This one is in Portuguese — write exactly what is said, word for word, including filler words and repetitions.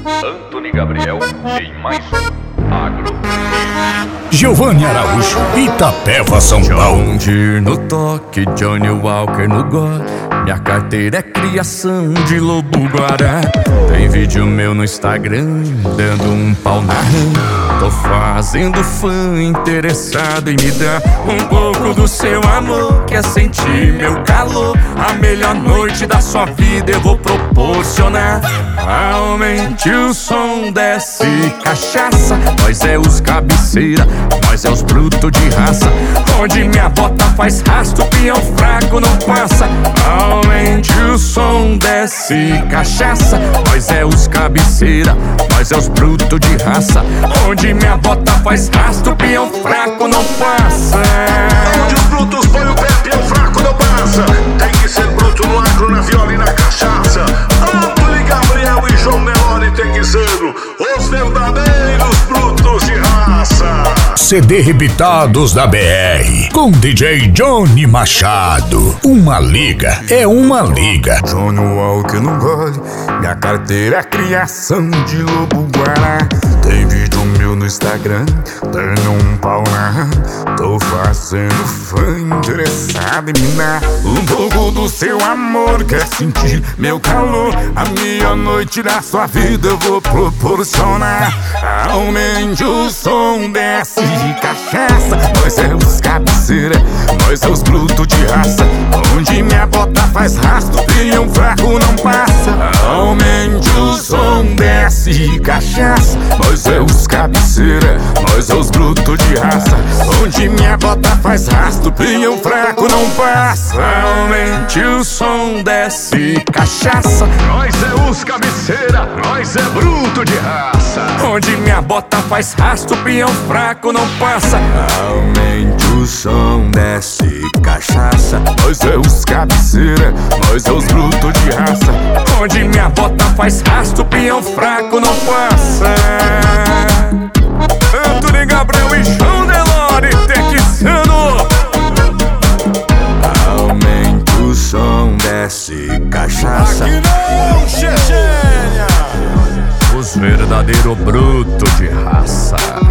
Antony Gabriel em mais um Agro. Giovanni Araújo, Itapeva, São Paulo. John no toque, Johnny Walker no gole. Minha carteira é criação de lobo-guará. Tem vídeo meu no Instagram, dando um pau na rã. Tô fazendo fã interessado em me dar um pouco do seu amor. Quer sentir meu calor? A melhor noite da sua vida eu vou proporcionar. Aumente o som, desce cachaça. Nós é os cabeceira, nós é os brutos de raça. Onde minha bota faz rastro, peão fraco não passa. Aumente o som, desce cachaça. Nós é os cabeceira, nós é os brutos de raça. Onde minha bota faz rastro, peão fraco não passa. Onde os brutos põem o pé, peão fraco não passa. Tem que ser bruto no agro, na viola e na cachaça. Antony Gabriel e João Nelore tem que ser os verdadeiros brutos de raça. C D Rebitados da B R, com D J Johnny Machado. Uma liga é uma liga. Johnny Walker no gole. Minha carteira é criação de lobo-guará. Tem vídeo meu no Instagram, dando um pau na rã. Tô fazendo fã interessado em me dar um pouco do seu amor. Quer sentir meu calor? A melhor noite da sua vida eu vou proporcionar. Aumente o som, desce cachaça. Nós é os cabeceira, nós é os brutos de raça. Onde minha bota faz rastro, peão fraco não passa. Aumente o som, desce cachaça. Nós é os cabeceira, nós é os brutos de raça. Onde minha bota faz rastro, peão fraco não passa. Aumente o som, desce cachaça. Nós é os cabeceira, nós é bruto de raça. Onde minha bota faz rastro, peão fraco não passa. Aumente o som, desce cachaça. Nós é os cabeceira, nós é os brutos de raça. Onde minha bota faz rastro, peão fraco não passa. Antony Gabriel e João Nelore Texano. Aumente o som, desce cachaça. Aqui não, Chechênia. Os verdadeiros brutos de raça.